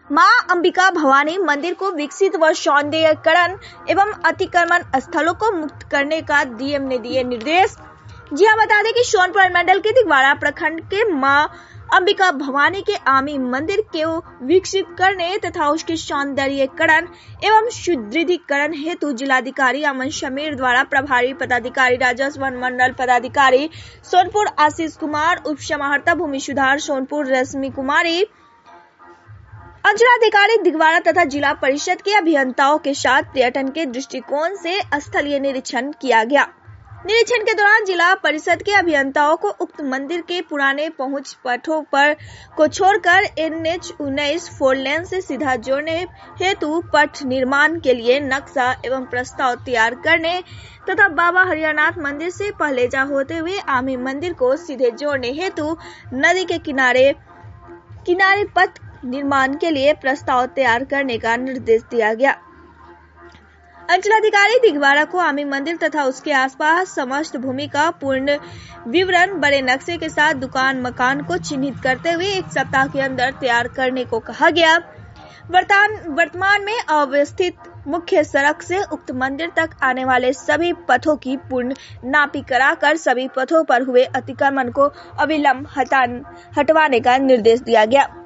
मां अंबिका भवानी मंदिर को विकसित व सौंदर्यीकरण एवं अतिक्रमण स्थलों को मुक्त करने का डीएम ने दिए निर्देश। जी हां, बता दें कि सोनपुर मंडल के दिगवाड़ा प्रखंड के मां अंबिका भवानी के आमी मंदिर को विकसित करने तथा उसके सौंदर्यीकरण एवं सुदृढ़ीकरण हेतु जिलाधिकारी अमन समीर द्वारा प्रभारी पदाधिकारी राजस्व वन मंडल पदाधिकारी सोनपुर आशीष कुमार, उप समाहर्ता भूमि सुधार सोनपुर रश्मि कुमारी, अंचलाधिकारी दिगवाड़ा तथा जिला परिषद के अभियंताओं के साथ पर्यटन के दृष्टिकोण से स्थलीय निरीक्षण किया गया। निरीक्षण के दौरान जिला परिषद के अभियंताओं को उक्त मंदिर के पुराने पहुंच पथों पर को छोड़कर NH-19 4 लेन से सीधा जोड़ने हेतु पथ निर्माण के लिए नक्शा एवं प्रस्ताव तैयार करने तथा बाबा हरियानाथ मंदिर से पहलेजा होते हुए आमी मंदिर को सीधे जोड़ने हेतु नदी के किनारे पथ निर्माण के लिए प्रस्ताव तैयार करने का निर्देश दिया गया। अंचलाधिकारी दिगवाड़ा को आमी मंदिर तथा उसके आसपास समस्त भूमि का पूर्ण विवरण बड़े नक्शे के साथ दुकान मकान को चिन्हित करते हुए 1 सप्ताह के अंदर तैयार करने को कहा गया। वर्तमान में अव्यवस्थित मुख्य सड़क से उक्त मंदिर तक आने वाले सभी पथों की पूर्ण नापी कराकर सभी पथों पर हुए अतिक्रमण को अविलंब हटवाने का निर्देश दिया गया।